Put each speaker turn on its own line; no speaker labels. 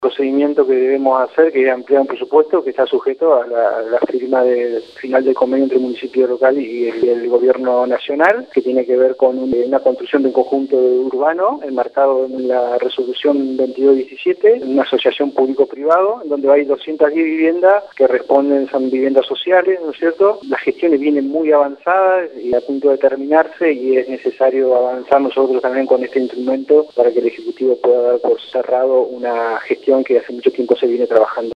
Procedimiento que debemos hacer, que es ampliar un presupuesto que está sujeto a la firma final del convenio entre el municipio local y el gobierno nacional, que tiene que ver con una construcción de un conjunto urbano enmarcado en la resolución 2217, una asociación público-privado, donde hay 210 viviendas que responden, son viviendas sociales, ¿no es cierto? Las gestiones vienen muy avanzadas y a punto de terminarse, y es necesario avanzar nosotros también con este instrumento para que el Ejecutivo pueda dar por cerrado una gestión que hace mucho tiempo se viene trabajando.